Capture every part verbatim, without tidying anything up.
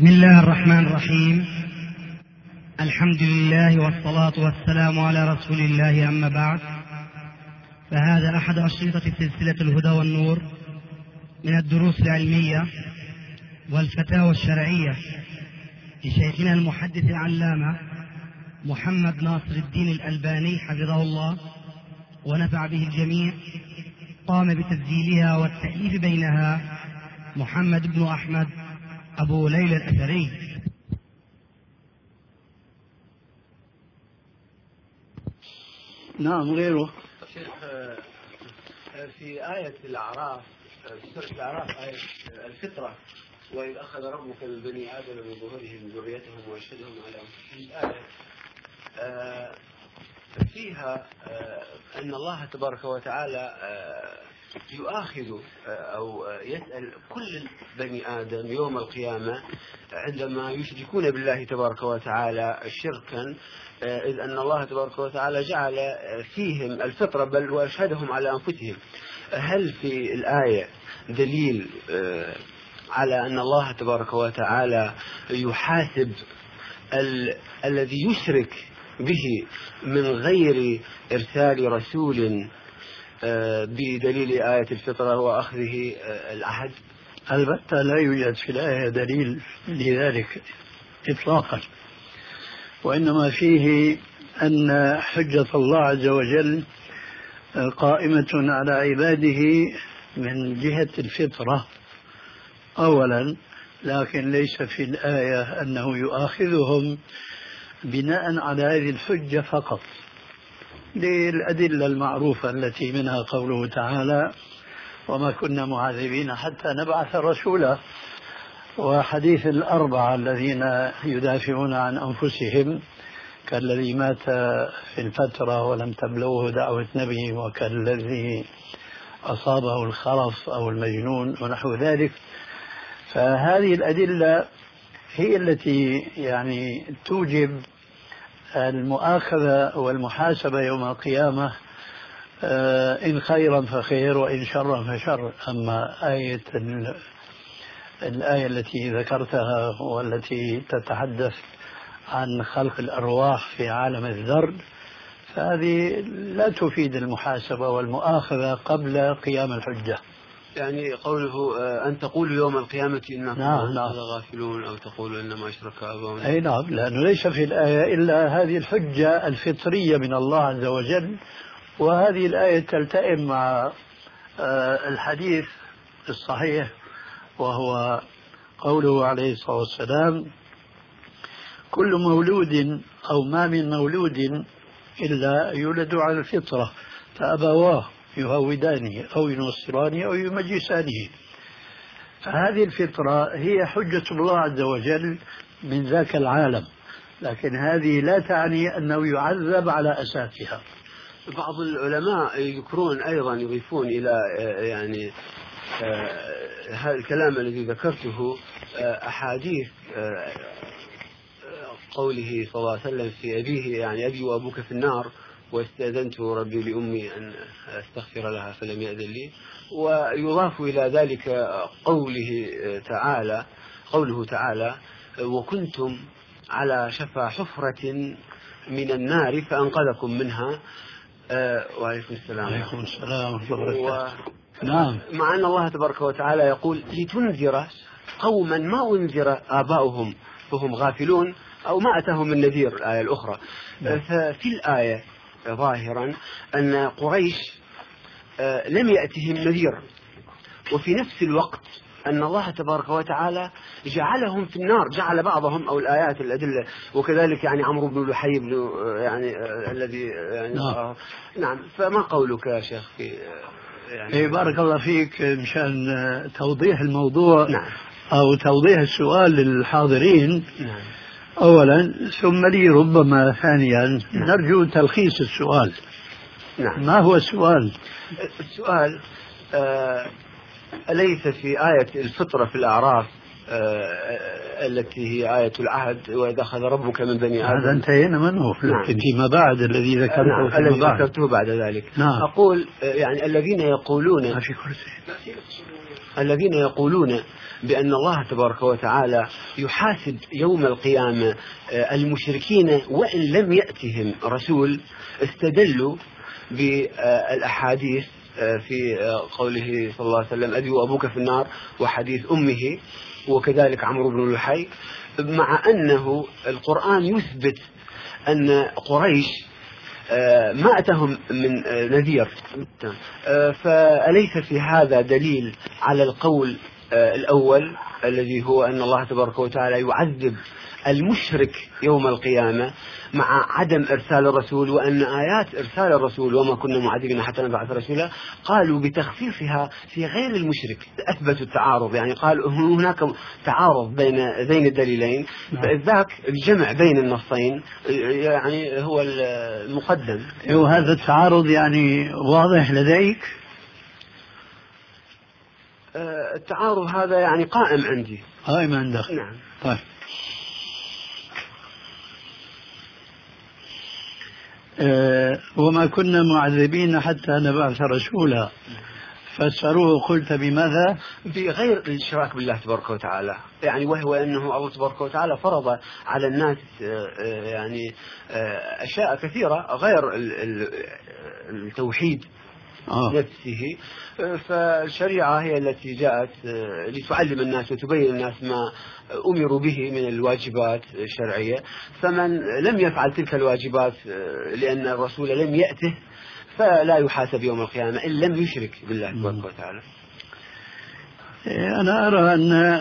بسم الله الرحمن الرحيم. الحمد لله والصلاة والسلام على رسول الله، أما بعد، فهذا أحد أشرطة سلسلة الهدى والنور من الدروس العلمية والفتاوى الشرعية لشيخنا المحدث العلامة محمد ناصر الدين الألباني حفظه الله ونفع به الجميع. قام بتسجيلها والتأليف بينها محمد بن أحمد أبو ليلى الأثري. نعم. غيره شيخ، في آية الأعراف، في سورة الأعراف آية الفطرة، وإذ أخذ ربك من بني آدم من ظهورهم ذريتهم وأشهدهم على أنفسهم، الآية فيها أن الله تبارك وتعالى يؤاخذ أو يسأل كل بني آدم يوم القيامة عندما يشركون بالله تبارك وتعالى شركا، إذ أن الله تبارك وتعالى جعل فيهم الفطرة بل وأشهدهم على أنفسهم. هل في الآية دليل على أن الله تبارك وتعالى يحاسب ال... الذي يشرك به من غير إرسال رسول بدليل آية الفطرة وأخذه العهد؟ البتة لا يوجد في الآية دليل لذلك إطلاقا، وإنما فيه أن حجة الله عز وجل قائمة على عباده من جهة الفطرة أولا، لكن ليس في الآية أنه يؤاخذهم بناء على هذه الحجة فقط، للأدلة المعروفة التي منها قوله تعالى: وما كنا معذبين حتى نبعث رسولا، وحديث الأربعة الذين يدافعون عن أنفسهم كالذي مات في الفترة ولم تبلغه دعوة نبي، وكالذي أصابه الخرف أو المجنون ونحو ذلك. فهذه الأدلة هي التي يعني توجب المؤاخذة والمحاسبة يوم القيامة، إن خيرا فخير وإن شرا فشر. أما آية الآية التي ذكرتها والتي تتحدث عن خلق الأرواح في عالم الذر، فهذه لا تفيد المحاسبة والمؤاخذة قبل قيام الحجة. يعني قوله أن تقول يوم القيامة إننا نعم نعم. غافلون، أو تقول إنما أشرك آباؤنا. أي نعم، لأنه ليس في الآية إلا هذه الحجة الفطرية من الله عز وجل، وهذه الآية تلتئم مع الحديث الصحيح، وهو قوله عليه الصلاة والسلام: كل مولود أو ما من مولود إلا يولد على الفطرة فأبواه يهودانه أو ينصرانه أو يمجسانه. فهذه الفطرة هي حجة الله عز وجل من ذاك العالم، لكن هذه لا تعني أنه يعذب على أساسها. بعض العلماء يذكرون أيضا، يضيفون إلى يعني هذا الكلام الذي ذكرته أحاديث قوله صلى الله عليه وسلم في أبيه، يعني أبي وأبوك في النار واستأذنت ربي لأمي أن أستغفر لها فلم يأذن لي. ويضاف إلى ذلك قوله تعالى قوله تعالى: وكنتم على شفا حفرة من النار فأنقذكم منها. وعليكم السلام. وعليكم السلام ورحمة الله وبركاته. نعم. مع أن الله تبارك وتعالى يقول: لتنذر قوما ما أنذر آباؤهم فهم غافلون، أو ما أتاهم من نذير، الآية الأخرى. ففي الآية ظاهرا أن قريش لم يأتهم نذير، وفي نفس الوقت أن الله تبارك وتعالى جعلهم في النار، جعل بعضهم، أو الآيات الأدلة، وكذلك يعني عمرو بن لحي بن يعني الذي يعني نعم. نعم. فما قولك يا شيخ في يعني بارك الله فيك، مشان توضيح الموضوع نعم. أو توضيح السؤال للحاضرين نعم. أولا، ثم لي ربما ثانيا نعم. نرجو تلخيص السؤال. نعم. ما هو السؤال؟ السؤال آه أليس في آية الفطرة في الأعراف التي هي آية العهد وإذا أخذ ربك من بني آدم. هذا انتهينا منه. نعم. فيما بعد الذي ذكرته نعم. الذي ذكرته بعد ذلك. نعم. أقول يعني الذين يقولون الذين يقولون بأن الله تبارك وتعالى يحاسب يوم القيامة المشركين وإن لم يأتهم رسول، استدلوا بالأحاديث في قوله صلى الله عليه وسلم أبي وأبوك في النار، وحديث أمه، وكذلك عمرو بن لحي، مع أنه القرآن يثبت أن قريش ما أتهم من نذير. فأليس في هذا دليل على القول الأول الذي هو أن الله تبارك وتعالى يعذب المشرك يوم القيامة مع عدم إرسال الرسول، وأن آيات إرسال الرسول وما كنا معذبين حتى نبعث رسولا قالوا بتخفيفها في غير المشرك، أثبتوا التعارض، يعني قالوا هناك تعارض بين بين الدليلين، فذاك الجمع بين النصين يعني هو المقدم. وهذا التعارض يعني واضح لديك؟ التعارض هذا يعني قائم عندي. قائم عندك. نعم. طيب. أه وما كنا معذبين حتى نبعث رسولا، فسروه قلت بماذا؟ بغير الاشراك بالله تبارك وتعالى، يعني وهو انه الله تبارك وتعالى فرض على الناس يعني اشياء كثيره غير التوحيد آه. نفسه. فالشريعة هي التي جاءت لتعلم الناس وتبين الناس ما أمروا به من الواجبات الشرعية، فمن لم يفعل تلك الواجبات لأن الرسول لم يأته فلا يحاسب يوم القيامة إن لم يشرك بالله تبارك وتعالى. أنا أرى أن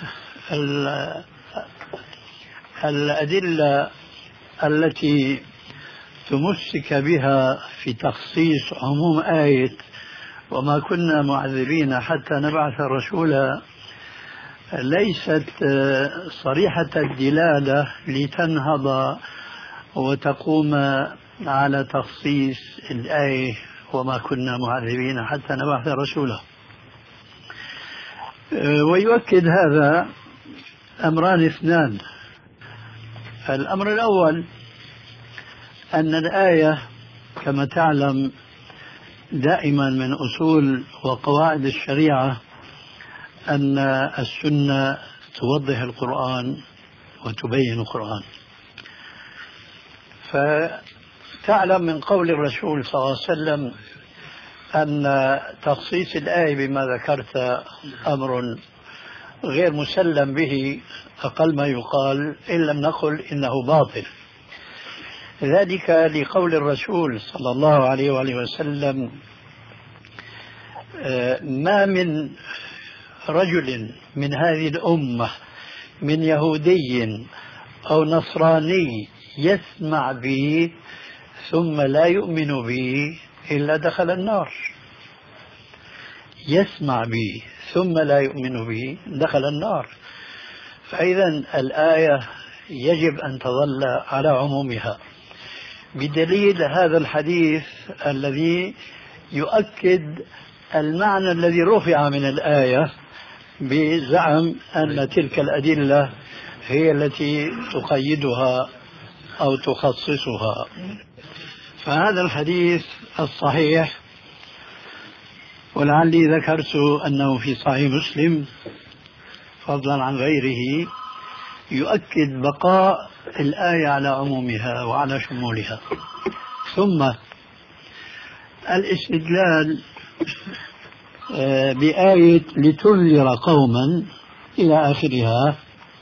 الأدلة التي تمسك بها في تخصيص عموم آية وما كنا معذبين حتى نبعث رسولا ليست صريحة الدلالة لتنهض وتقوم على تخصيص الآية وما كنا معذبين حتى نبعث رسولا. ويؤكد هذا أمران اثنان. الأمر الأول أن الآية كما تعلم دائما من أصول وقواعد الشريعة أن السنة توضح القرآن وتبين القرآن. فتعلم من قول الرسول صلى الله عليه وسلم أن تخصيص الآية بما ذكرت أمر غير مسلم به، أقل ما يقال إن لم نقل إنه باطل. ذلك لقول الرسول صلى الله عليه وآله وسلم ما من رجل من هذه الأمة من يهودي أو نصراني يسمع بي ثم لا يؤمن بي إلا دخل النار. يسمع بي ثم لا يؤمن بي دخل النار. فإذا الآية يجب أن تظل على عمومها، بدليل هذا الحديث الذي يؤكد المعنى الذي رفع من الآية بزعم أن تلك الأدلة هي التي تقيدها أو تخصصها. فهذا الحديث الصحيح، ولعلي ذكرت أنه في صحيح مسلم فضلا عن غيره، يؤكد بقاء الآية على عمومها وعلى شمولها. ثم الاستدلال بآية لتنذر قوما إلى آخرها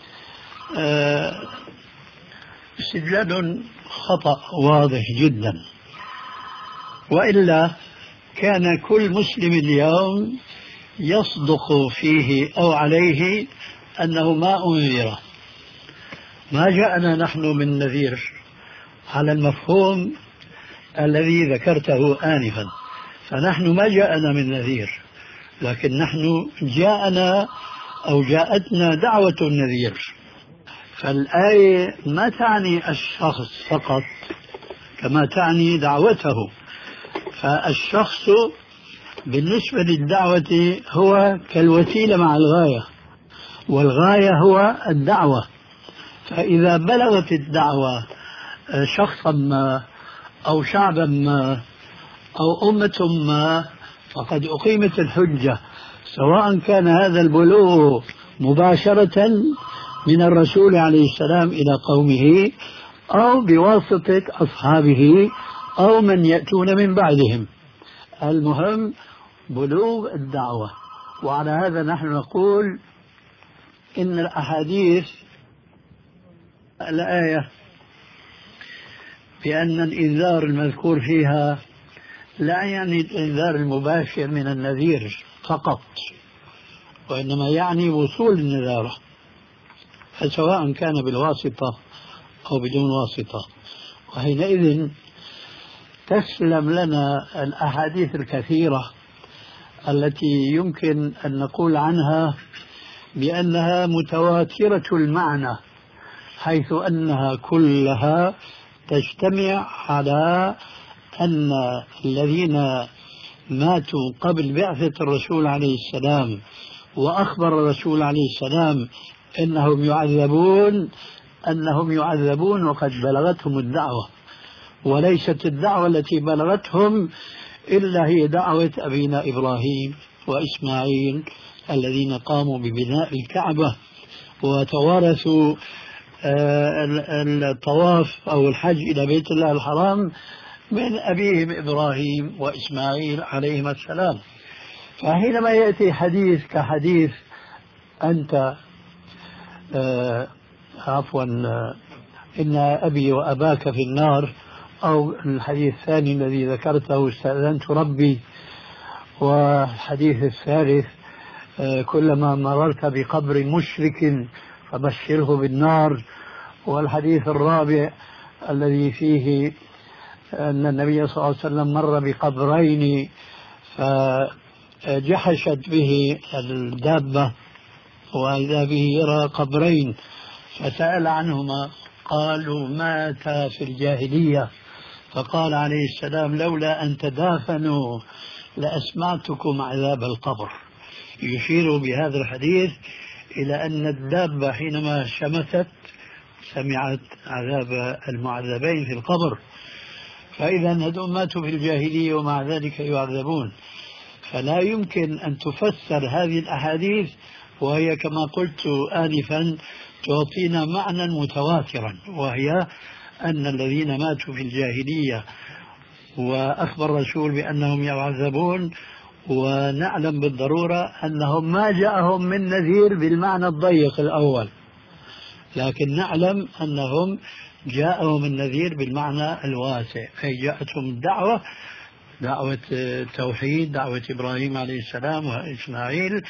استدلال خطأ واضح جدا، وإلا كان كل مسلم اليوم يصدق فيه أو عليه أنه ما أنذر. ما جاءنا نحن من نذير على المفهوم الذي ذكرته آنفا، فنحن ما جاءنا من نذير، لكن نحن جاءنا أو جاءتنا دعوة النذير. فالآية ما تعني الشخص فقط كما تعني دعوته، فالشخص بالنسبة للدعوة هو كالوسيلة مع الغاية، والغاية هو الدعوة. فإذا بلغت الدعوة شخصا ما أو شعبا ما أو أمة ما فقد أقيمت الحجة، سواء كان هذا البلوغ مباشرة من الرسول عليه السلام إلى قومه أو بواسطة أصحابه أو من يأتون من بعدهم. المهم بلوغ الدعوة. وعلى هذا نحن نقول إن الأحاديث الآية بأن الإنذار المذكور فيها لا يعني الإنذار المباشر من النذير فقط، وإنما يعني وصول النذارة، فسواء كان بالواسطة أو بدون واسطة. وحينئذ تسلم لنا الأحاديث الكثيرة التي يمكن أن نقول عنها بأنها متواترة المعنى، حيث أنها كلها تجتمع على أن الذين ماتوا قبل بعثة الرسول عليه السلام وأخبر الرسول عليه السلام أنهم يعذبون أنهم يعذبون وقد بلغتهم الدعوة، وليست الدعوة التي بلغتهم إلا هي دعوة أبينا إبراهيم وإسماعيل الذين قاموا ببناء الكعبة وتوارثوا الطواف أو الحج إلى بيت الله الحرام من أبيهم إبراهيم وإسماعيل عليهما السلام. فحينما يأتي حديث كحديث أنت آه عفوا آه إن أبي وأباك في النار، أو الحديث الثاني الذي ذكرته استأذنت ربي، والحديث الثالث آه كلما مررت بقبر مشرك فبشره بالنار، والحديث الرابع الذي فيه أن النبي صلى الله عليه وسلم مر بقبرين فجحشت به الدابة وإذا به يرى قبرين فسأل عنهما قالوا ماتا في الجاهلية، فقال عليه السلام لولا أن تدافنوا لأسمعتكم عذاب القبر، يشير بهذا الحديث إلى أن الدابة حينما شمست سمعت عذاب المعذبين في القبر، فإذا هذول ماتوا في الجاهلية ومع ذلك يعذبون. فلا يمكن أن تفسر هذه الأحاديث وهي كما قلت آنفا تعطينا معنى متواترا، وهي أن الذين ماتوا في الجاهلية وأخبر الرسول بأنهم يعذبون، ونعلم بالضرورة أنهم ما جاءهم من نذير بالمعنى الضيق الأول، لكن نعلم أنهم جاءهم النذير بالمعنى الواسع، أي جاءتهم الدعوة، دعوة التوحيد، دعوة إبراهيم عليه السلام وإسماعيل،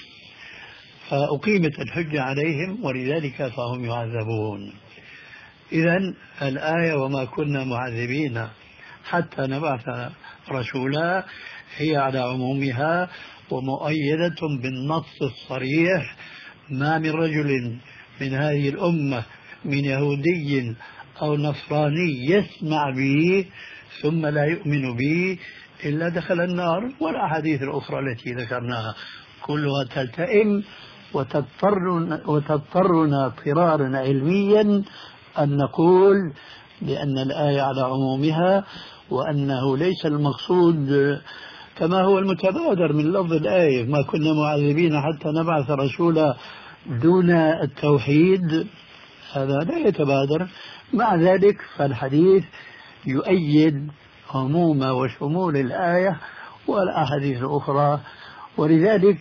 فأقيمت الحجة عليهم ولذلك فهم يعذبون. إذن الآية وما كنا معذبين حتى نبعث رسولا هي على عمومها ومؤيدة بالنص الصريح، ما من رجل من هذه الأمة من يهودي أو نصراني يسمع به ثم لا يؤمن به إلا دخل النار. والأحاديث الأخرى التي ذكرناها كلها تلتئم وتضطرنا, وتضطرنا اضطرارا علميا أن نقول بأن الآية على عمومها، وأنه ليس المقصود كما هو المتبادر من لفظ الآية ما كنا معذبين حتى نبعث رسولا دون التوحيد، هذا لا يتبادر. مع ذلك فالحديث يؤيد عموم وشمول الآية والأحاديث الأخرى. ولذلك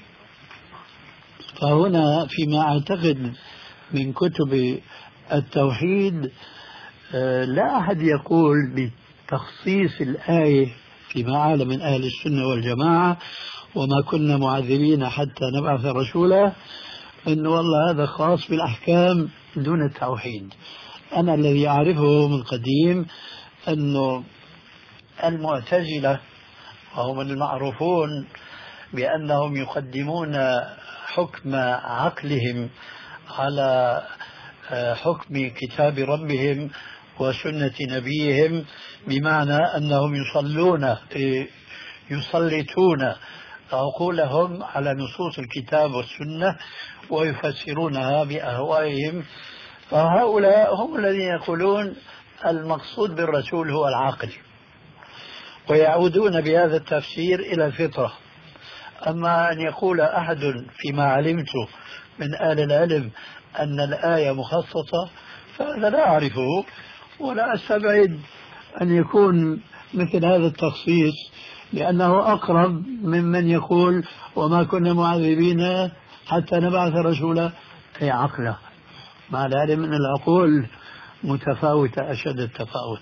فهنا فيما أعتقد من كتب التوحيد لا أحد يقول بتخصيص الآية فيما أعلم من أهل السنة والجماعة وما كنا معذبين حتى نبعث رسولا أنه والله هذا خاص بالأحكام دون التوحيد. أنا الذي أعرفه من قديم أنه المعتزلة وهم المعروفون بأنهم يقدمون حكم عقلهم على حكم كتاب ربهم وسنة نبيهم، بمعنى أنهم يصلون يسلطون عقولهم على نصوص الكتاب والسنة ويفسرونها بأهوائهم. فهؤلاء هم الذين يقولون المقصود بالرسول هو العاقل، ويعودون بهذا التفسير إلى الفطرة. أما أن يقول أحد فيما علمت من أهل العلم أن الآية مخصصة فهذا لا أعرفه، ولا أستبعد أن يكون مثل هذا التخصيص، لأنه أقرب ممن يقول وما كنا معذبين حتى نبعث رسولا، أي عقله، مع العلم أن العقول متفاوتة أشد التفاوت.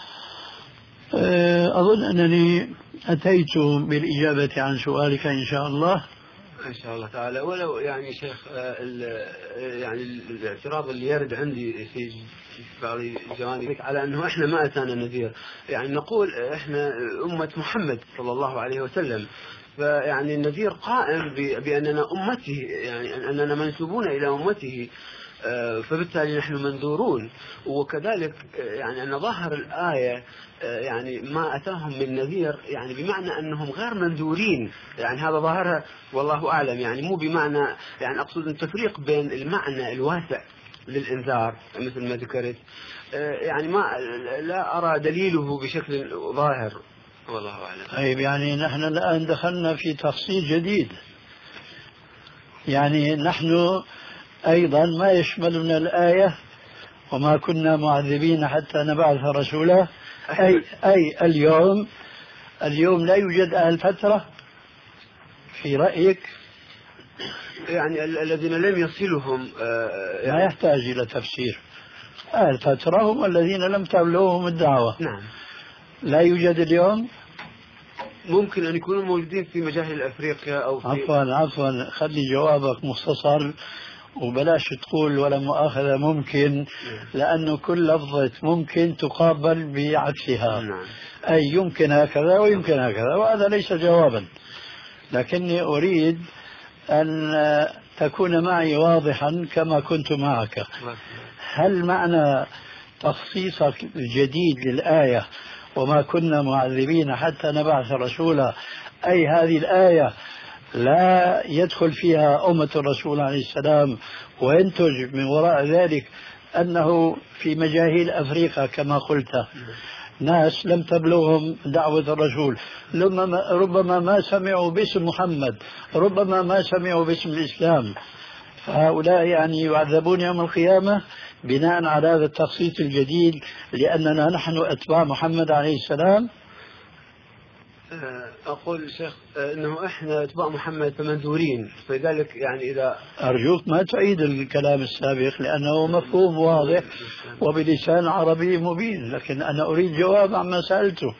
أظن أنني أتيت بالإجابة عن سؤالك إن شاء الله. إن شاء الله تعالى. ولو يعني شيخ يعني الاعتراض اللي يرد عندي في بعض جوانبك على أنه إحنا ما أتانا نذير، يعني نقول إحنا أمة محمد صلى الله عليه وسلم، فيعني النذير قائم بأننا أمته، يعني أننا منسوبون إلى أمته، فبالتالي نحن منذورون. وكذلك يعني أن ظاهر الآية يعني ما أتاهم من نذير يعني بمعنى أنهم غير منذورين، يعني هذا ظاهرها والله أعلم، يعني مو بمعنى، يعني أقصد التفريق بين المعنى الواسع للإنذار مثل ما ذكرت، يعني ما لا أرى دليله بشكل ظاهر والله أعلم. طيب يعني نحن الآن دخلنا في تفصيل جديد، يعني نحن أيضا ما يشملنا الآية وما كنا معذبين حتى نبعث رسولا، أي, أي اليوم اليوم لا يوجد أهل فترة في رأيك؟ يعني الذين لم يصلهم يعني ما يحتاج إلى تفسير. أهل فترة هم الذين لم تبلغهم الدعوة. نعم. لا يوجد اليوم. ممكن أن يكونوا موجودين في مجاهل أفريقيا أو في عفوا عفوا خلي جوابك مختصر وبلاش تقول ولا مؤاخذة ممكن، لأنه كل لفظة ممكن تقابل بعكسها. نعم. أي يمكن هكذا ويمكن هكذا، وهذا ليس جوابا، لكني أريد أن تكون معي واضحا كما كنت معك. هل معنى تخصيصك الجديد للآية وما كنا معذبين حتى نبعث رسولا، أي هذه الآية لا يدخل فيها أمة الرسول عليه السلام، وينتج من وراء ذلك أنه في مجاهيل أفريقيا كما قلت ناس لم تبلغهم دعوة الرسول، ربما ما سمعوا باسم محمد، ربما ما سمعوا باسم الإسلام، فهؤلاء يعني يعذبون يوم القيامة بناء على هذا التخصيص الجديد لأننا نحن أتباع محمد عليه السلام. أقول شيخ أنه إحنا أتباع محمد فمنذورين، فلذلك يعني إذا أرجوك ما تعيد الكلام السابق لأنه مفهوم واضح وبلسان عربي مبين، لكن أنا أريد جواب عما سألته.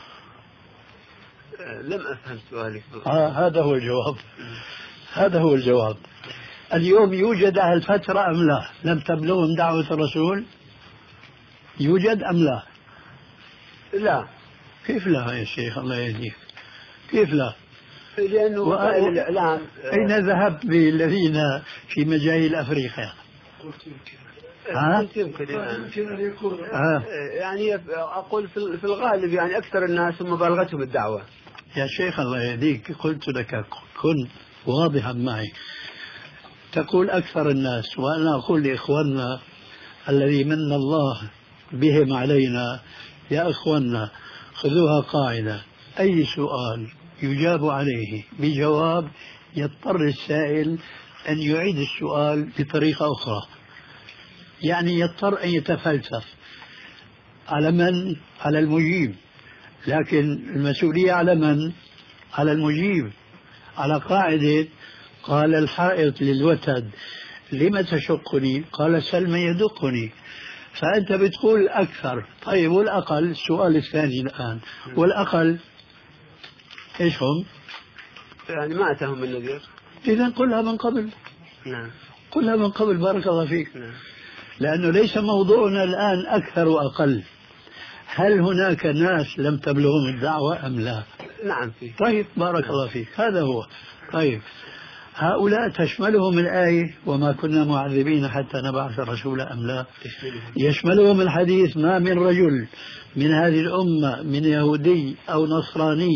لم أفهم سؤالك. آه هذا هو الجواب، هذا هو الجواب. اليوم يوجد أهل فترة أم لا لم تبلغهم دعوة الرسول؟ يوجد أم لا؟ لا. كيف لا يا شيخ الله يهديك؟ كيف لا؟ لأنه وسائل الإعلام. أين ذهبت بالذين في مجاهيل أفريقيا؟ قلت يمكن أن يكون يعني أقول في الغالب يعني أكثر الناس هم بلغتهم الدعوة. يا شيخ الله يهديك قلت لك كن واضحا معي، تقول أكثر الناس، وأنا أقول لإخواننا الذي من الله بهم علينا يا إخواننا خذوها قاعدة، أي سؤال يجاب عليه بجواب يضطر السائل أن يعيد السؤال بطريقة أخرى، يعني يضطر أن يتفلسف على من؟ على المجيب، لكن المسؤولية على من؟ على المجيب، على قاعدة قال الحائط للوتد لم تشقني؟ قال سل من يدقني. فأنت بتقول أكثر، طيب والأقل؟ السؤال الثاني الآن، والأقل إيش هم؟ يعني ما أتاهم من نذير. إذا قلها من قبل. نعم. قلها من قبل بارك الله فيك. نعم. لأنه ليس موضوعنا الآن أكثر وأقل، هل هناك ناس لم تبلغهم الدعوة أم لا؟ نعم فيه. طيب بارك الله فيك، هذا هو. طيب هؤلاء تشملهم الآية وما كنا معذبين حتى نبعث رسولا أم لا؟ يشملهم الحديث ما من رجل من هذه الأمة من يهودي أو نصراني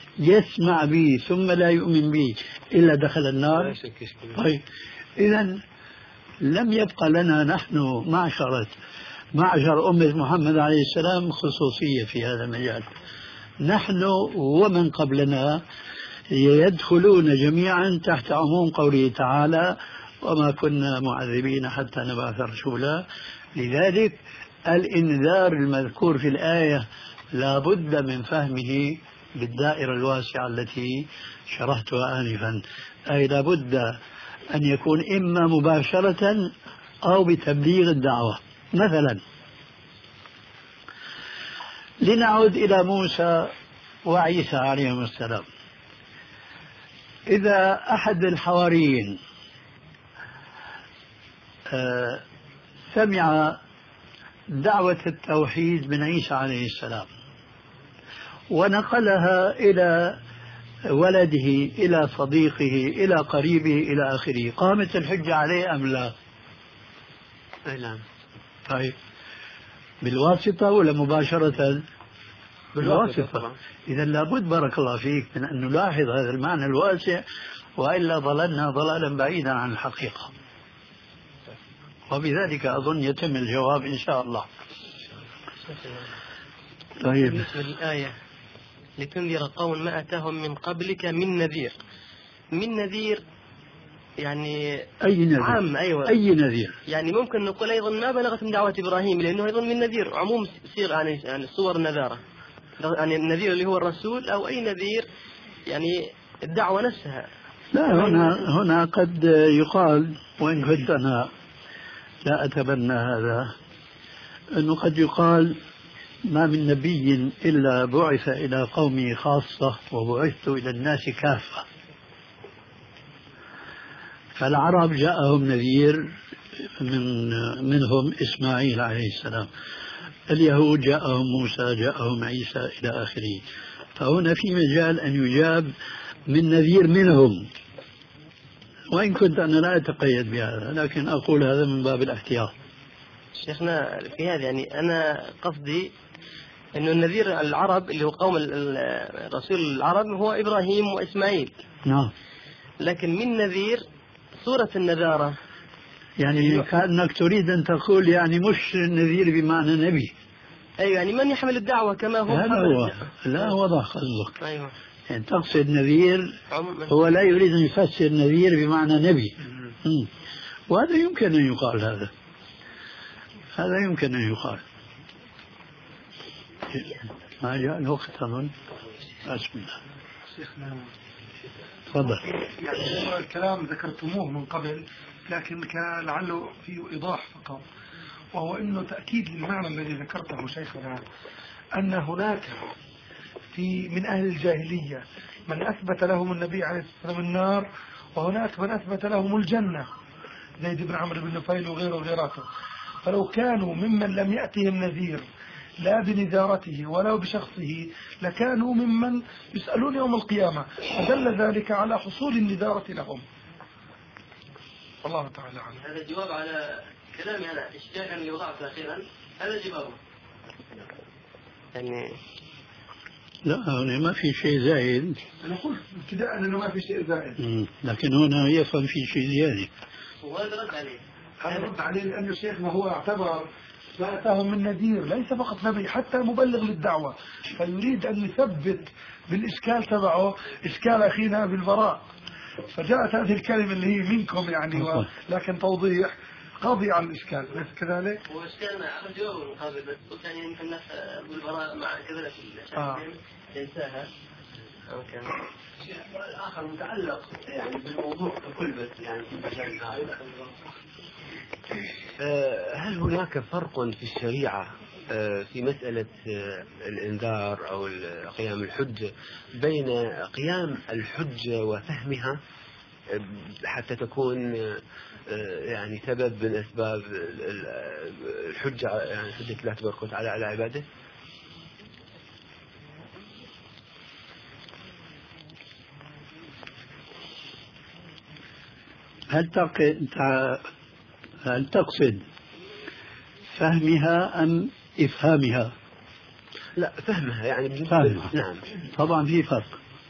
يسمع بي ثم لا يؤمن بي إلا دخل النار؟ طيب إذا لم يبقى لنا نحن معشرة معشر أمة محمد عليه السلام خصوصية في هذا المجال. نحن ومن قبلنا يدخلون جميعا تحت عموم قوله تعالى وما كنا معذبين حتى نبعث رسولا. لذلك الإنذار المذكور في الآية لا بد من فهمه بالدائرة الواسعة التي شرحتها آنفا، أي لا بد أن يكون إما مباشرة أو بتبليغ الدعوة. مثلا لنعود إلى موسى وعيسى عليهم السلام. إذا أحد الحواريين سمع دعوة التوحيد من عيسى عليه السلام ونقلها إلى ولده إلى صديقه إلى قريبه إلى آخره، قامت الحجة عليه أم لا؟ نعم. طيب بالواسطة ولا مباشرة؟ بالواسطة. إذا لابد بارك الله فيك من أن نلاحظ هذا المعنى الواسع، وإلا ضللنا ضلالا بعيدا عن الحقيقة. وبذلك أظن يتم الجواب إن شاء الله. طيب بالنسبة للآية لتنذر قوم ما أتاهم من قبلك من نذير، من نذير يعني أي نذير؟ عام. أيوة. أي نذير؟ يعني ممكن نقول أيضا ما بلغت من دعوة إبراهيم، لأنه أيضا من نذير عموم صيغ يعني يعني صور النذارة، يعني النذير اللي هو الرسول أو أي نذير يعني الدعوة نفسها. لا هنا هنا قد يقال، وإن كنت أنا لا أتبنى هذا، أنه قد يقال ما من نبي إلا بعث إلى قومه خاصة وبعثت إلى الناس كافة. فالعرب جاءهم نذير من منهم إسماعيل عليه السلام، اليهود جاءهم موسى، جاءهم عيسى إلى آخره. فهنا في مجال أن يجاب من نذير منهم، وإن كنت أنا لا أتقيد بهذا، لكن أقول هذا من باب الاحتياط. شيخنا في هذا يعني أنا قصدي أنه النذير العرب اللي هو قوم الرسول العرب هو إبراهيم وإسماعيل. نعم. لكن من نذير صورة النذارة، يعني كأنك تريد أن تقول يعني مش نذير بمعنى نبي. أيوة يعني من يحمل الدعوة كما هو. هذا هو. لا واضح قصدك. أيوة. يعني تقصد نذير هو لا يريد أن يفسر نذير بمعنى نبي. م. وهذا يمكن أن يقال، هذا هذا يمكن أن يقال. ما جاء الوقت أظن. بسم الله. شيخنا تفضل. يعني الكلام ذكرتموه من قبل، لكن كان لعله فيه إيضاح فقط، وهو إنه تأكيد للمعنى الذي ذكرته شيخنا، أن هناك في من أهل الجاهلية من أثبت لهم النبي عليه الصلاة والسلام النار، وهناك من أثبت لهم الجنة، زيد بن عمرو بن نفيل وغيره وغيراته. فلو كانوا ممن لم يأتهم نذير لا بنذارته ولا بشخصه لكانوا ممن يسألون يوم القيامة، فدل ذلك على حصول النذارة لهم. الله تعالى عنه. هذا الجواب على كلامي أنا اشتاقا اللي وضعت أخيرا، هذا جوابه. يعني لا هنا ما في شيء زائد. أنا قلت ابتداء أنه ما في شيء زائد، لكن هنا يفهم في شيء زيادة. وهذا رد عليه. هذا رد عليه لأن شيخنا هو اعتبر ما أتاهم من نذير ليس فقط نبي، حتى مبلغ للدعوة، فيريد أن يثبت بالإشكال تبعه إشكال أخينا بالبراء، فجاءت هذه الكلمة اللي هي منكم يعني و... لكن توضيح قاضي على الإشكال، ليس كذلك؟ هو إشكالنا على جواب المقابل، بس قلت يعني يمكن الناس بالبراء مع كذلك الأشياء ينساها. أوكي. الآخر متعلق يعني بالموضوع ككل، بس يعني هل هناك فرق في الشريعة في مسألة الإنذار أو قيام الحجة بين قيام الحجة وفهمها حتى تكون يعني سبب من أسباب الحجة، يعني حجة الله تبارك وتعالى على عباده؟ هل هل تقصد فهمها أم إفهامها؟ لا فهمها، يعني فهمها. نعم طبعا في فرق.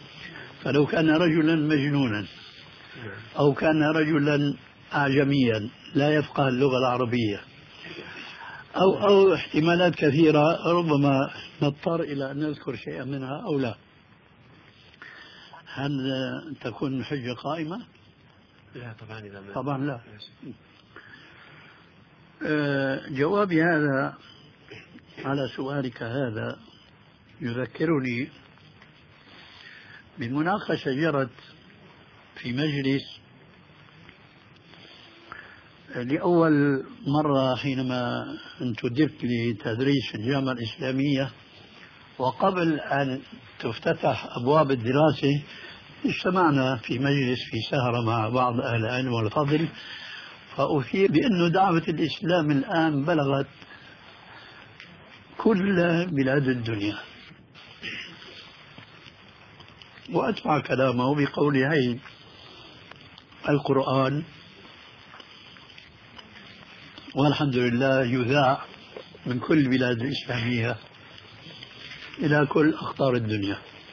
فلو كان رجلا مجنونا أو كان رجلا أعجميا لا يفقه اللغة العربية أو أو احتمالات كثيرة ربما نضطر إلى أن نذكر شيئا منها أو لا. هل تكون الحجة قائمة؟ لا طبعا إذا ما طبعا لا. جوابي هذا على سؤالك هذا يذكرني بمناقشة جرت في مجلس لأول مرة حينما انتدبت لتدريس في الجامعة الإسلامية، وقبل أن تفتتح أبواب الدراسة اجتمعنا في مجلس في سهرة مع بعض أهل العلم والفضل، فأثير بأن دعوة الإسلام الآن بلغت كل بلاد الدنيا، وأتبع كلامه بقوله هي القرآن والحمد لله يذاع من كل البلاد الإسلامية إلى كل أقطار الدنيا.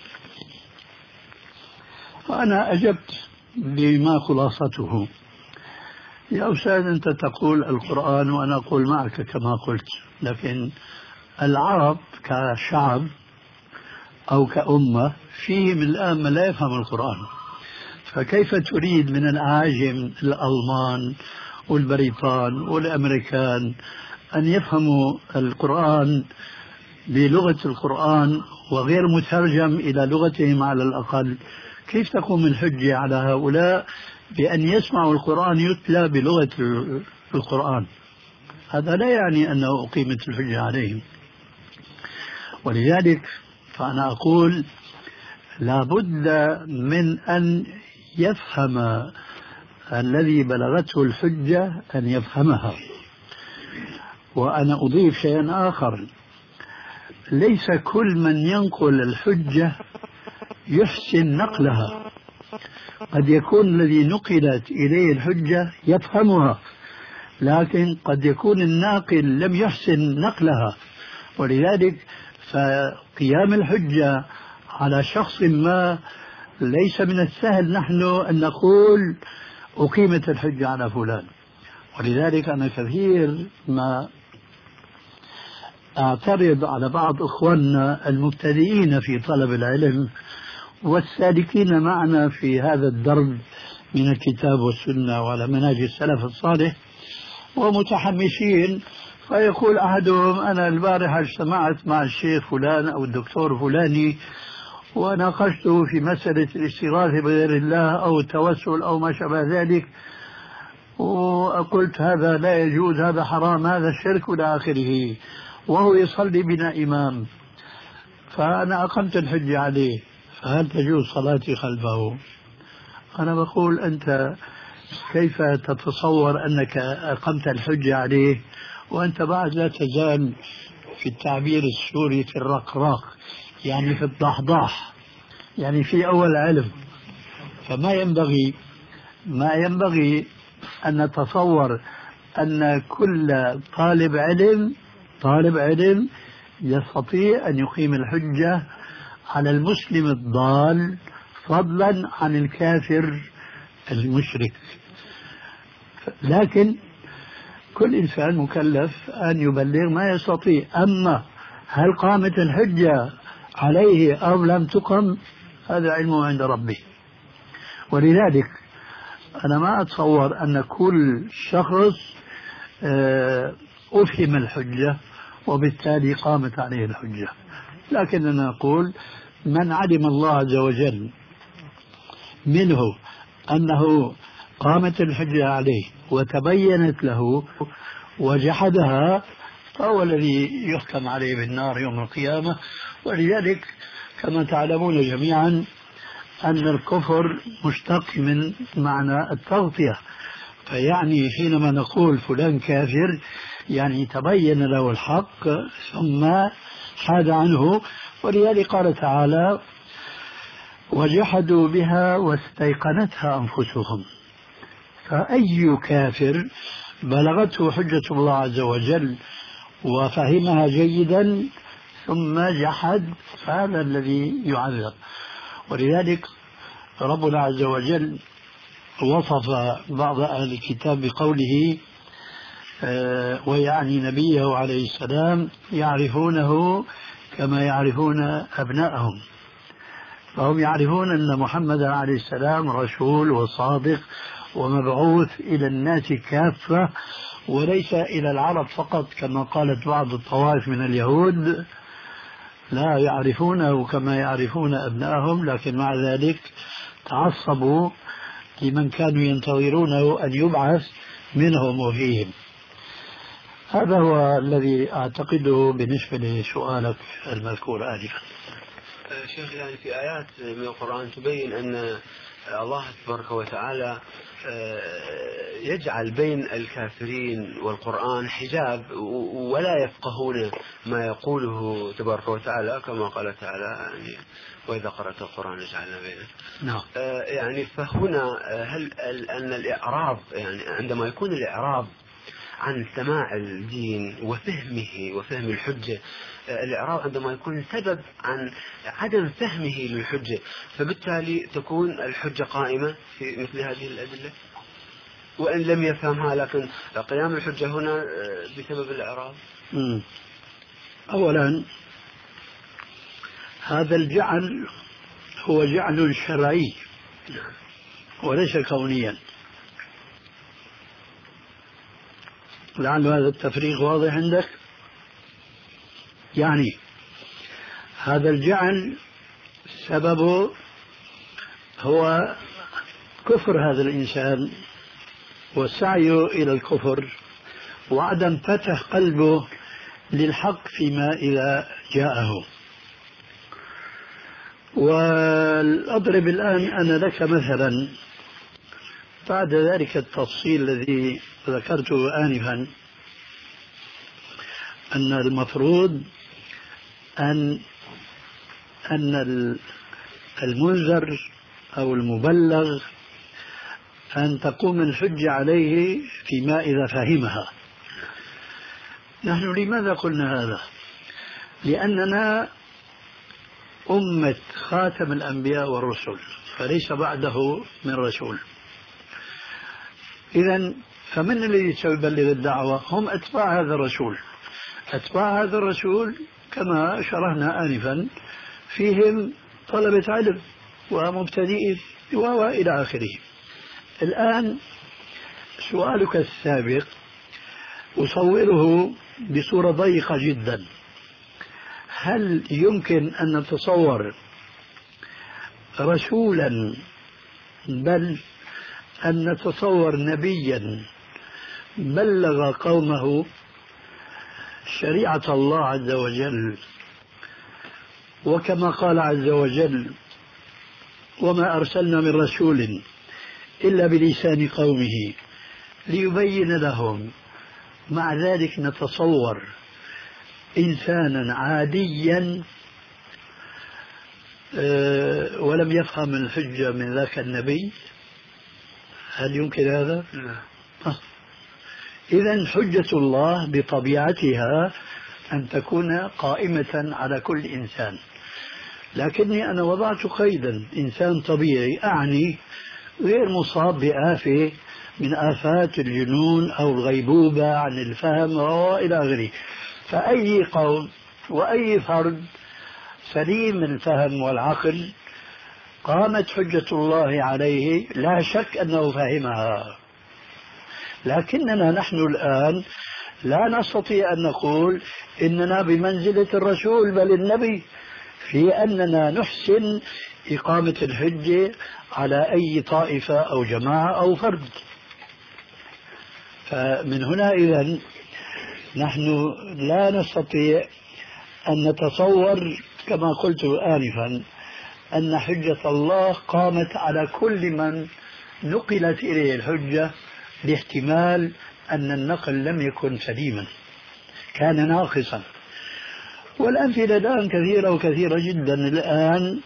فأنا أجبت بما خلاصته: يا أستاذ أنت تقول القرآن وأنا أقول معك كما قلت، لكن العرب كشعب أو كأمة فيهم الآن من لا يفهم القرآن، فكيف تريد من الأعاجم الألمان والبريطان والأمريكان أن يفهموا القرآن بلغة القرآن وغير مترجم إلى لغتهم على الأقل؟ كيف تقوم الحجة على هؤلاء بأن يسمعوا القرآن يتلى بلغة القرآن؟ هذا لا يعني أنه أقيمت الحجة عليهم. ولذلك فأنا أقول لا بد من أن يفهم الذي بلغته الحجة أن يفهمها. وأنا أضيف شيئا آخر: ليس كل من ينقل الحجة يحسن نقلها، قد يكون الذي نقلت إليه الحجة يفهمها، لكن قد يكون الناقل لم يحسن نقلها. ولذلك فقيام الحجة على شخص ما ليس من السهل نحن أن نقول أقيمت الحجة على فلان. ولذلك أنا كثير ما أعترض على بعض إخواننا المبتدئين في طلب العلم والسالكين معنا في هذا الدرب من الكتاب والسنة وعلى منهج السلف الصالح ومتحمسين، فيقول أحدهم: أنا البارحة اجتمعت مع الشيخ فلان أو الدكتور فلاني وناقشته في مسألة الاستغاثة بغير الله أو التوسل أو ما شابه ذلك، وقلت هذا لا يجوز، هذا حرام، هذا الشرك إلى آخره، وهو يصلي بنا إمام، فأنا أقمت الحجة عليه، فهل تجوز صلاتي خلفه؟ أنا بقول: أنت كيف تتصور أنك أقمت الحجة عليه وأنت بعد لا تزال في التعبير السوري في الرقراق، يعني في الضحضاح، يعني في أول علم. فما ينبغي ما ينبغي أن نتصور أن كل طالب علم طالب علم يستطيع أن يقيم الحجة على المسلم الضال فضلا عن الكافر المشرك. لكن كل إنسان مكلف أن يبلغ ما يستطيع. أما هل قامت الحجة عليه أو لم تقم، هذا علمه عند ربه. ولذلك أنا ما أتصور أن كل شخص أفهم الحجة وبالتالي قامت عليه الحجة، لكن أنا أقول: من علم الله عز وجل منه أنه قامت الحجة عليه وتبينت له وجحدها فهو الذي يحكم عليه بالنار يوم القيامة. ولذلك كما تعلمون جميعا أن الكفر مشتق من معنى التغطية، فيعني حينما نقول فلان كافر يعني تبين له الحق ثم حاد عنه. ولذلك قال تعالى: وجحدوا بها واستيقنتها أنفسهم. فأي كافر بلغته حجة الله عز وجل وفهمها جيدا ثم جحد، فهذا الذي يعذب. ولذلك ربنا عز وجل وصف بعض أهل الكتاب بقوله آه ويعني نبيه عليه السلام يعرفونه كما يعرفون أبنائهم. فهم يعرفون أن محمد عليه السلام رسول وصادق ومبعوث إلى الناس كافة وليس إلى العرب فقط كما قالت بعض الطوائف من اليهود، لا يعرفونه كما يعرفون أبنائهم، لكن مع ذلك تعصبوا لمن كانوا ينتظرونه أن يبعث منهم وفيهم. هذا هو الذي أعتقده بالنسبة لسؤالك المذكور آنفا. شيخ، يعني في آيات من القرآن تبين أن الله تبارك وتعالى يجعل بين الكافرين والقرآن حجاب ولا يفقهون ما يقوله تبارك وتعالى، كما قال تعالى يعني وإذا قرأت القرآن جعلنا بينك. نعم. يعني فهنا هل أن الإعراض، يعني عندما يكون الإعراض عن سماع الدين وفهمه وفهم الحجة، الإعراض عندما يكون سبب عن عدم فهمه للحجة، فبالتالي تكون الحجة قائمة في مثل هذه الأدلة وإن لم يفهمها، لكن قيام الحجة هنا بسبب الإعراض. أولا هذا الجعل هو جعل شرعي وليس كونيا، لعل هذا التفريق واضح عندك. يعني هذا الجعل سببه هو كفر هذا الإنسان وسعيه إلى الكفر وعدم فتح قلبه للحق فيما إذا جاءه. وأضرب الآن أنا لك مثلا بعد ذلك التفصيل الذي ذكرته آنفا، أن المفروض أن أن المنذر أو المبلغ أن تقوم الحجة عليه فيما إذا فهمها. نحن لماذا قلنا هذا؟ لأننا أمة خاتم الأنبياء والرسل، فليس بعده من رسول. إذن فمن الذي سيبلغ الدعوة؟ هم أتباع هذا الرسول. أتباع هذا الرسول كما شرحنا آنفا فيهم طلبة علم ومبتدئين وإلى آخره. الآن سؤالك السابق أصوره بصورة ضيقة جدا. هل يمكن أن نتصور رسولا بل أن نتصور نبيا بلغ قومه شريعة الله عز وجل، وكما قال عز وجل وما أرسلنا من رسول إلا بلسان قومه ليبين لهم، مع ذلك نتصور إنسانا عاديا ولم يفهم الحجة من ذاك النبي؟ هل يمكن هذا؟ لا. إذن حجة الله بطبيعتها أن تكون قائمة على كل إنسان، لكني أنا وضعت قيدا إنسان طبيعي، أعني غير مصاب بآفة من آفات الجنون أو الغيبوبة عن الفهم وإلى آخره. فأي قوم وأي فرد سليم الفهم والعقل قامت حجة الله عليه لا شك أنه فهمها. لكننا نحن الآن لا نستطيع أن نقول إننا بمنزلة الرسول بل النبي في أننا نحسن إقامة الحجة على أي طائفة أو جماعة أو فرد. فمن هنا إذن نحن لا نستطيع أن نتصور كما قلت آنفا أن حجة الله قامت على كل من نقلت إليه الحجة، لاحتمال أن النقل لم يكن سليما، كان ناقصا. والأمثلة الآن كثيرة وكثيرة جدا. الآن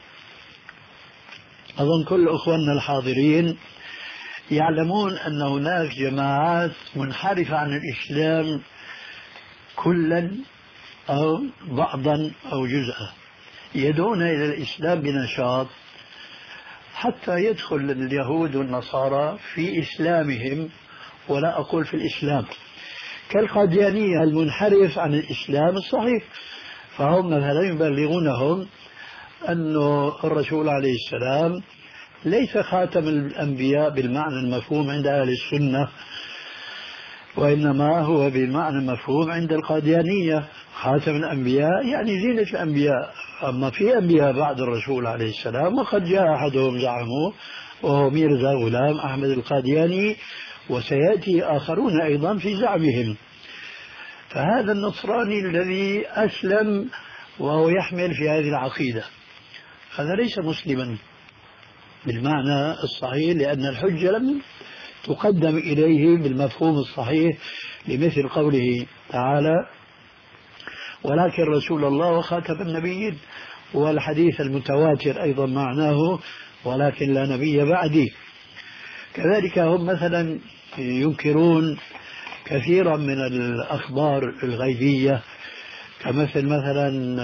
أظن كل أخواننا الحاضرين يعلمون أن هناك جماعات منحرفة عن الإسلام كلا أو بعضا أو جزءا، يدعون إلى الإسلام بنشاط حتى يدخل اليهود والنصارى في إسلامهم، ولا أقول في الإسلام، كالقاديانية المنحرف عن الإسلام الصحيح. فهم مثلا يبلغونهم أن الرسول عليه السلام ليس خاتم الأنبياء بالمعنى المفهوم عند أهل السنة، وإنما هو بالمعنى المفهوم عند القاديانية. خاتم الأنبياء يعني زينة الأنبياء، أما في أنبياء بعد الرسول عليه السلام، وقد جاء أحدهم زعموا وهو ميرزا غلام أحمد القادياني، وسيأتي آخرون أيضا في زعمهم. فهذا النصراني الذي أسلم وهو يحمل في هذه العقيدة هذا ليس مسلما بالمعنى الصحيح، لأن الحجة لم تقدم إليه بالمفهوم الصحيح، لمثل قوله تعالى ولكن رسول الله وخاتم النبيين، والحديث المتواتر أيضا معناه ولكن لا نبي بعدي. كذلك هم مثلا ينكرون كثيرا من الأخبار الغيبية، كمثل مثلا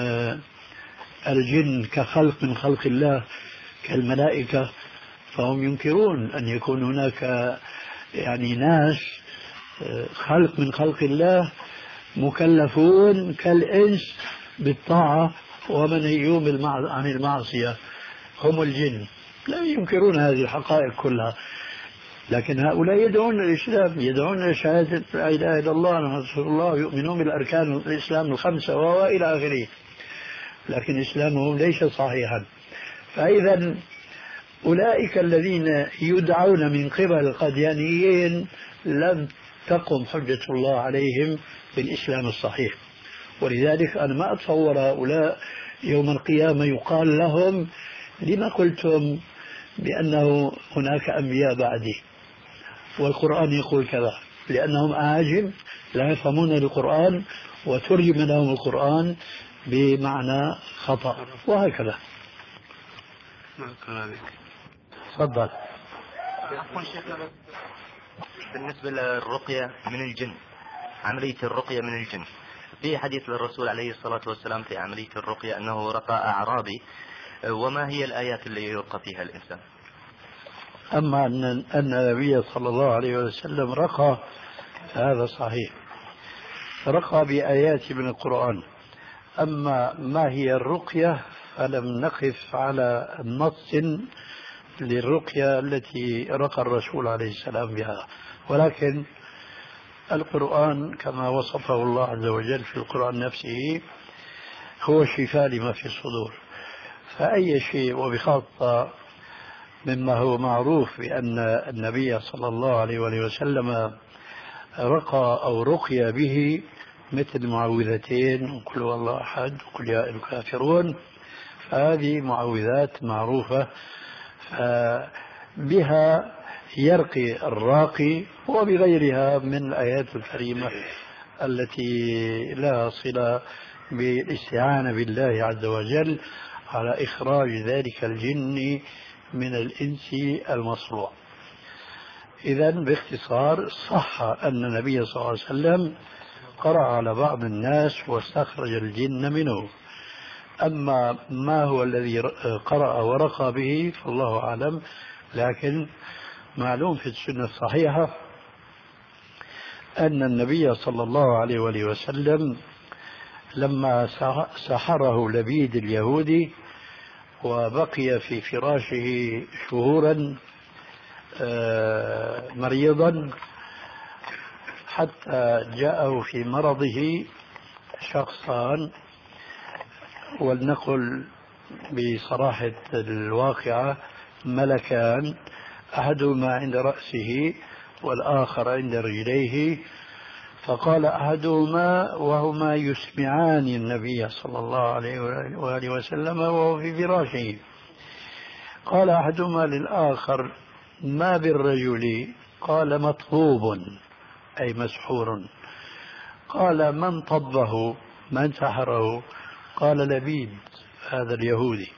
الجن كخلق من خلق الله كالملائكة، فهم ينكرون أن يكون هناك يعني ناس خلق من خلق الله مكلفون كالإنس بالطاعة ومنهيون عن المعصية، هم الجن. لا ينكرون هذه الحقائق كلها، لكن هؤلاء يدعون الإسلام، يدعون شهادة لا إله إلا الله محمد رسول الله، يؤمنون بالأركان الإسلام الخمسة وإلى آخره، لكن إسلامهم ليس صحيحا. فإذا أولئك الذين يدعون من قبل القاديانيين لم تقم حجة الله عليهم بالإسلام الصحيح. ولذلك أنا ما أتصور هؤلاء يوم القيامة يقال لهم لما قلتم بأنه هناك أنبياء بعدي والقرآن يقول كذا، لأنهم أعاجم لا يفهمون القرآن وترجم لهم القرآن بمعنى خطأ وهكذا. تفضل. بالنسبة للرقية من الجن، عملية الرقية من الجن، في حديث للرسول عليه الصلاة والسلام في عملية الرقية أنه رقى أعرابي، وما هي الآيات اللي يرقى فيها الإنسان؟ أما أن النبي صلى الله عليه وسلم رقى هذا صحيح، رقى بآيات من القرآن. أما ما هي الرقية فلم نقف على نص للرقية التي رقى الرسول عليه السلام بها، ولكن القرآن كما وصفه الله عز وجل في القرآن نفسه هو الشفاء لما في الصدور. فأي شيء، وبخاصة مما هو معروف بأن النبي صلى الله عليه وسلم رقى أو رقي به، مثل معوذتين وقل هو الله أحد وقل يا أيها الكافرون، هذه معوذات معروفة بها يرقي الراقي، وبغيرها من الآيات الكريمة التي لها صلة بالاستعانة بالله عز وجل على إخراج ذلك الجن من الإنس المصروع. إذا باختصار صح أن النبي صلى الله عليه وسلم قرأ على بعض الناس واستخرج الجن منه. أما ما هو الذي قرأ ورقى به فالله أعلم، لكن معلوم في السنة الصحيحة أن النبي صلى الله عليه وسلم لما سحره لبيد اليهودي وبقي في فراشه شهورا مريضا حتى جاءه في مرضه شخصان، ولنقل بصراحة الواقعة ملكان، أحدهما عند رأسه والآخر عند رجليه، فقال أحدهما وهما يسمعان النبي صلى الله عليه وآله وسلم وهو في فراشه، قال أحدهما للآخر ما بالرجل؟ قال مطبوب أي مسحور. قال من طبه؟ من سحره؟ قال لبيد هذا اليهودي.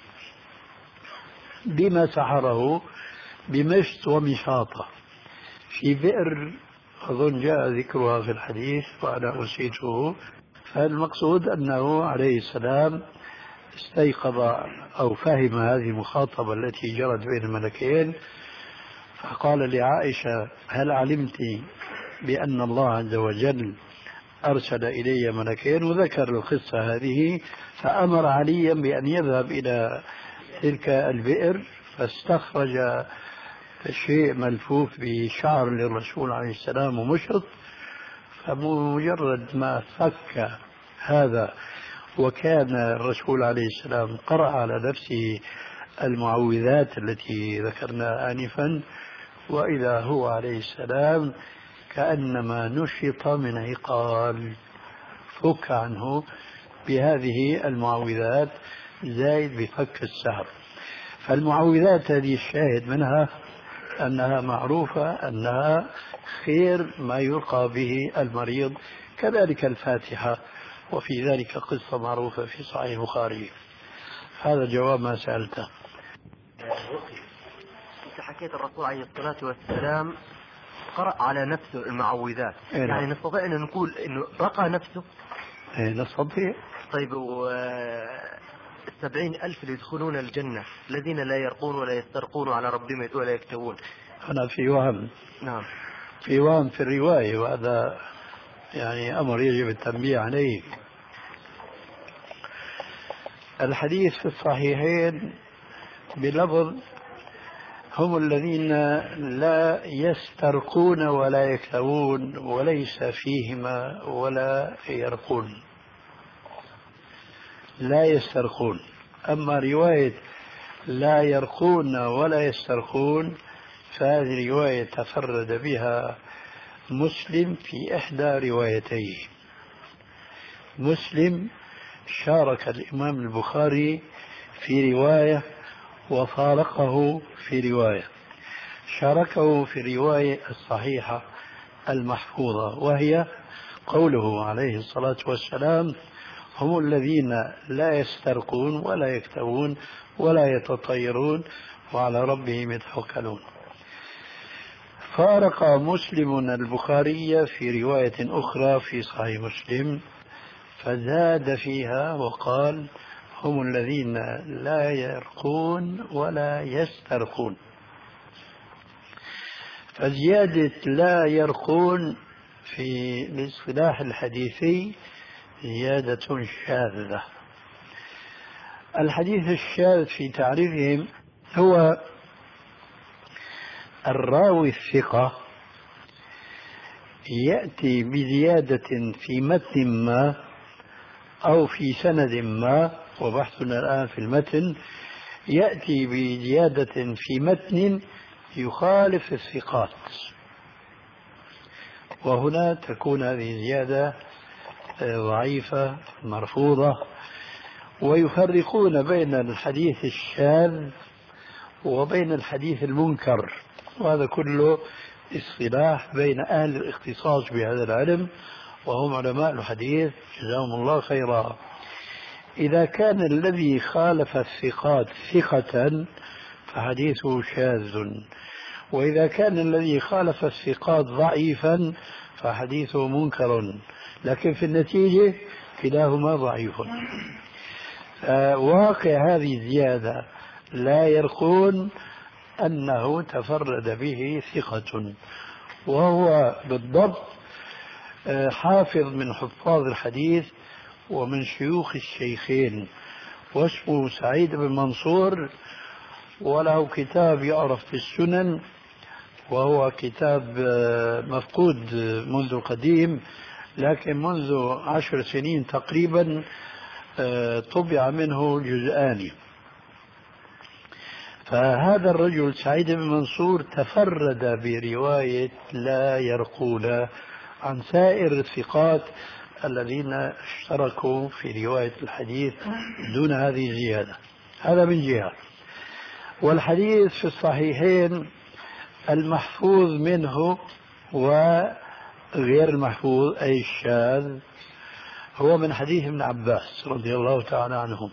بما سحره؟ بمشط ومشاطة في بئر، أظن جاء ذكرها في الحديث وأنا أنسيته. فالمقصود أنه عليه السلام استيقظ أو فهم هذه المخاطبة التي جرت بين الملكين، فقال لعائشة: هل علمت بأن الله عز وجل أرسل إلي ملكين؟ وذكر القصة هذه، فأمر عليا بأن يذهب إلى تلك البئر، فاستخرج شيء ملفوف بشعر للرسول عليه السلام ومشط، فمجرد ما فك هذا وكان الرسول عليه السلام قرأ على نفسه المعوذات التي ذكرناها آنفا، وإذا هو عليه السلام كأنما نشط من عقال، فك عنه بهذه المعوذات زايد بفك السحر. فالمعوذات هذه الشاهد منها أنها معروفة أنها خير ما يلقى به المريض، كذلك الفاتحة، وفي ذلك قصة معروفة في صحيح البخاري. هذا جواب ما سألته. أنت حكيت الرسول عليه الصلاة والسلام قرأ على نفسه المعوذات، إيه يعني نستطيع أن نقول أنه رقى نفسه؟ إيه نستطيع. طيب، و السبعين ألف اللي يدخلون الجنة الذين لا يرقون ولا يسترقون على ربهم ولا يكتوون، أنا في وهم. نعم، في وهم في الرواية، وهذا يعني أمر يجب التنبيه عليه. الحديث في الصحيحين بلفظ: هم الذين لا يسترقون ولا يكتوون، وليس فيهما ولا يرقون، لا يسترقون. أما رواية لا يرقون ولا يسترقون فهذه رواية تفرد بها مسلم في إحدى روايتيه. مسلم شارك الإمام البخاري في رواية وفارقه في رواية، شاركه في الرواية الصحيحة المحفوظة، وهي قوله عليه الصلاة والسلام: هم الذين لا يسترقون ولا يكتوون ولا يتطيرون وعلى ربهم يتوكلون. فارق مسلم البخاري في رواية أخرى في صحيح مسلم فزاد فيها وقال: هم الذين لا يرقون ولا يسترقون. فزيادة لا يرقون في الاصطلاح الحديثي زيادة شاذة. الحديث الشاذ في تعريفهم هو الراوي الثقة يأتي بزيادة في متن ما أو في سند ما، وبحثنا الآن في المتن، يأتي بزيادة في متن يخالف الثقات، وهنا تكون هذه الزيادة ضعيفة مرفوضة. ويفرقون بين الحديث الشاذ وبين الحديث المنكر، وهذا كله اصطلاح بين أهل الاختصاص بهذا العلم وهم علماء الحديث جزاهم الله خيرا. إذا كان الذي خالف الثقات ثقة فحديثه شاذ، وإذا كان الذي خالف الثقات ضعيفا فحديثه منكر، لكن في النتيجة كلاهما ضعيف. واقع هذه الزيادة لا يرقون أنه تفرد به ثقة، وهو بالضبط حافظ من حفاظ الحديث ومن شيوخ الشيخين، واسمه سعيد بن منصور، وله كتاب يعرف في السنن، وهو كتاب مفقود منذ قديم، لكن منذ عشر سنين تقريبا طبع منه جزءان. فهذا الرجل سعيد بن منصور تفرد برواية لا يرقون عن سائر الثقات الذين اشتركوا في رواية الحديث دون هذه الزيادة. هذا من جهة. والحديث في الصحيحين المحفوظ منه وغير المحفوظ أي الشاذ هو من حديث ابن عباس رضي الله تعالى عنهم.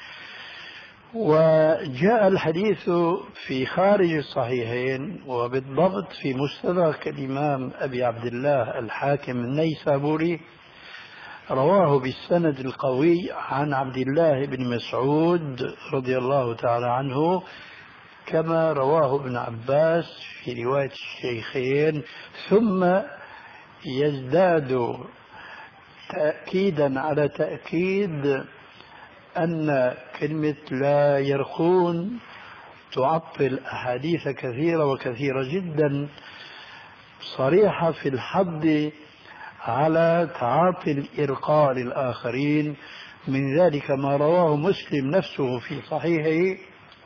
وجاء الحديث في خارج الصحيحين وبالضبط في مستدرك الإمام أبي عبد الله الحاكم النيسابوري رواه بالسند القوي عن عبد الله بن مسعود رضي الله تعالى عنه، كما رواه ابن عباس في رواية الشيخين، ثم يزداد تأكيدا على تأكيد أن كلمة لا يرقون تعطل أحاديث كثيرة وكثيرة جدا صريحة في الحض على تعاطي الإرقاء للآخرين. من ذلك ما رواه مسلم نفسه في صحيحه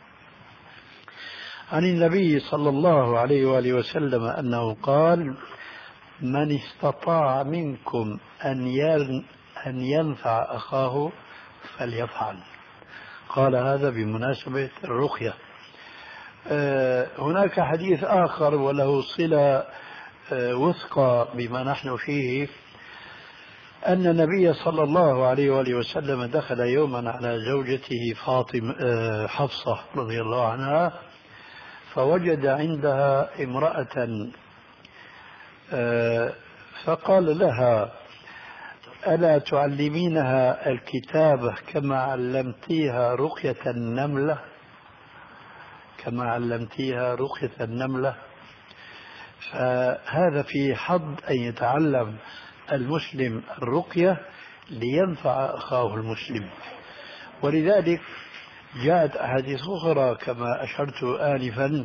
عن النبي صلى الله عليه وآله وسلم أنه قال: من استطاع منكم أن ينفع أخاه فليفعل. قال هذا بمناسبة الرقية. هناك حديث آخر وله صلة وثقة بما نحن فيه، أن النبي صلى الله عليه وآله وسلم دخل يوما على زوجته فاطمة حفصة رضي الله عنها، فوجد عندها امرأة فقال لها: ألا تعلمينها الكتابة كما علمتيها رقية النملة كما علمتيها رقية النملة. فهذا في حظ أن يتعلم المسلم الرقية لينفع أخاه المسلم. ولذلك جاءت أحاديث أخرى كما أشرت آنفا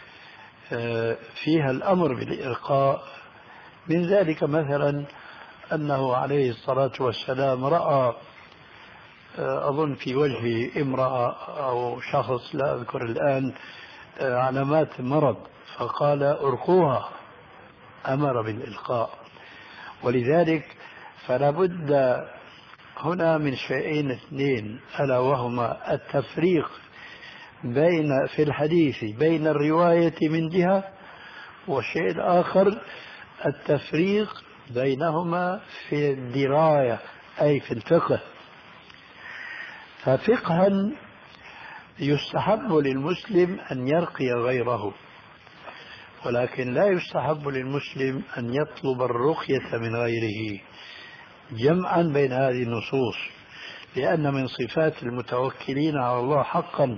فيها الأمر بالإرقاء. من ذلك مثلا أنه عليه الصلاة والسلام رأى أظن في وجه امرأة أو شخص لا أذكر الآن علامات مرض، فقال: ارقوها، أمر بالإلقاء. ولذلك فلا بد هنا من شيئين اثنين، ألا وهما التفريق بين في الحديث بين الرواية من جهة، والشيء الآخر التفريق بينهما في الدراية أي في الفقه. ففقها يستحب للمسلم أن يرقي غيره، ولكن لا يستحب للمسلم أن يطلب الرقية من غيره، جمعا بين هذه النصوص، لأن من صفات المتوكلين على الله حقا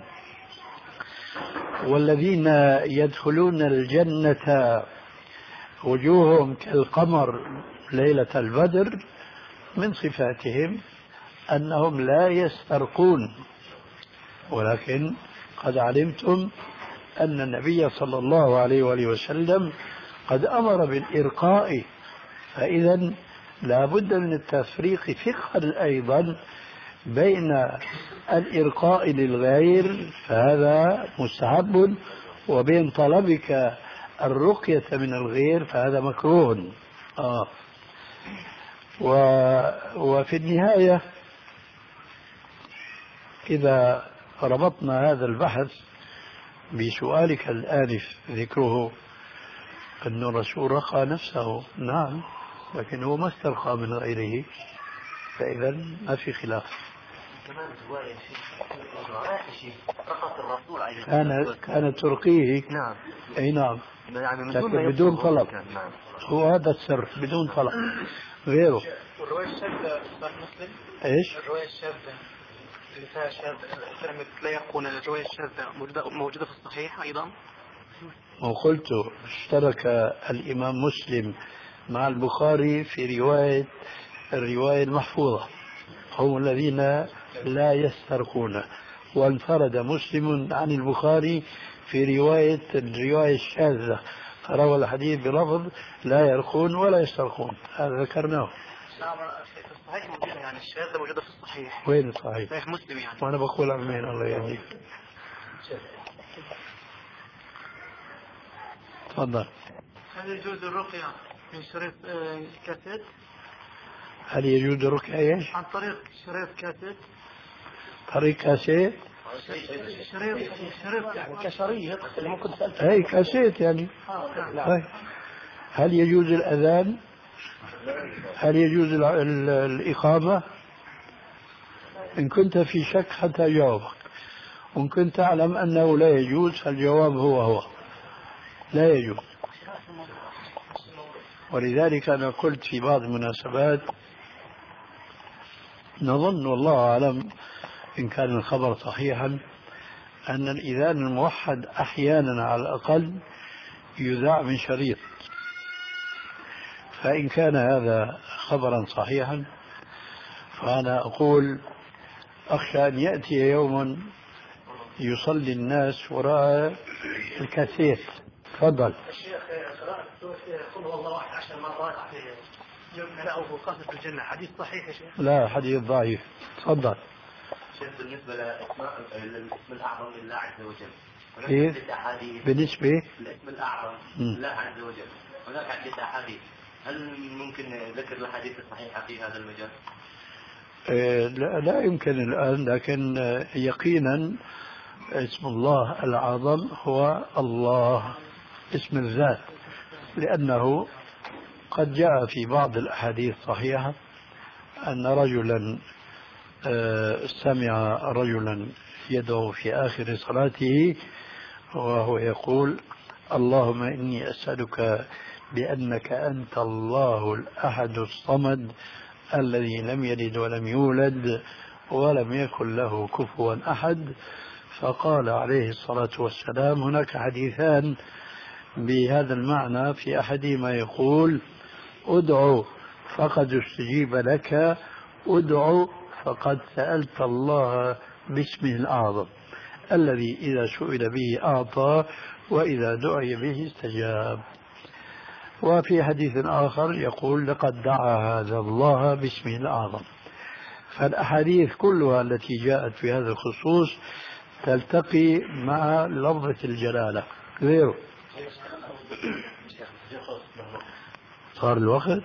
والذين يدخلون الجنة وجوههم كالقمر ليلة البدر، من صفاتهم أنهم لا يسترقون. ولكن قد علمتم أن النبي صلى الله عليه وآله وسلم قد أمر بالإرقاء، فإذا لا بد من التفريق فقها أيضا بين الإرقاء للغير، فهذا مستحب، وبين طلبك الرقية من الغير، فهذا مكروه. آه. و... وفي النهاية إذا ربطنا هذا البحث بسؤالك الآنف ذكره أن الرسول رقى نفسه، نعم، لكن هو ما استرقى من غيره، فإذا ما في خلاف. كان كانت ترقيه. نعم. أي نعم. يعني لكن بدون طلب. نعم. هو هذا السر، بدون طلب غيره. والرواية الشاذة مسلم. إيش؟ الرواية الشاذة اللي فيها شاذ كلمة لا يقون، الرواية الشاذة موجودة في الصحيح أيضا. وقلت اشترك الإمام مسلم مع البخاري في رواية الرواية المحفوظة، هم الذين لا يسترقون، وانفرد مسلم عن البخاري في رواية الرواية الشاذة، روى الحديث بلفظ لا يرقون ولا يسترقون، هذا ذكرناه. الصحيح موجودة، يعني الشاذة موجودة في الصحيح. وين الصحيح؟ صحيح مسلم يعني. وأنا بقول عمين الله يهديك. تفضل. هل يجوز الرقية من شريط كاسيت؟ هل يجوز الرقية ايش؟ عن طريق شريط كاسيت. طريق كاسيت؟ شريط شريط كشريط اللي ممكن سألت. اي كاسيت يعني. آه. هل يجوز الأذان؟ هل يجوز ال ال الإقامة؟ إن كنت في شك حتى أجاوبك، وإن كنت تعلم أنه لا يجوز فالجواب هو هو لا يجوز. ولذلك أنا قلت في بعض المناسبات نظن والله أعلم إن كان الخبر صحيحا أن الإذان الموحد أحيانا على الأقل يذاع من شريط، فإن كان هذا خبرا صحيحا فأنا أقول أخشى أن يأتي يوم يصلي الناس وراء الكاسيت. تفضل. الشيخ قراءة قل هو الله واحد عشر مرات في ملأه قصة الجنة حديث صحيح يا شيخ؟ لا، حديث ضعيف. تفضل. شيخ بالنسبة لأسماء الاسم الأعظم لله عز وجل، كيف؟ بالنسبة الاسم الأعظم لله عز وجل هناك عدة أحاديث، هل ممكن ذكر الأحاديث الصحيحة في هذا المجال؟ لا, لا يمكن الآن، لكن يقينا اسم الله الأعظم هو الله، اسم الذات، لأنه قد جاء في بعض الأحاديث الصحيحة أن رجلا سمع رجلا يدعو في آخر صلاته وهو يقول: اللهم إني أسألك بأنك أنت الله الأحد الصمد الذي لم يلد ولم يولد ولم يكن له كفوا أحد. فقال عليه الصلاة والسلام: هناك حديثان بهذا المعنى، في أحدهما يقول: ادعو فقد استجيب لك، ادعو فقد سألت الله باسمه الأعظم الذي إذا سئل به أعطى وإذا دعي به استجاب. وفي حديث آخر يقول: لقد دعا هذا الله باسمه الأعظم. فالأحاديث كلها التي جاءت في هذا الخصوص تلتقي مع لفظة الجلالة. غيره. صار الوقت؟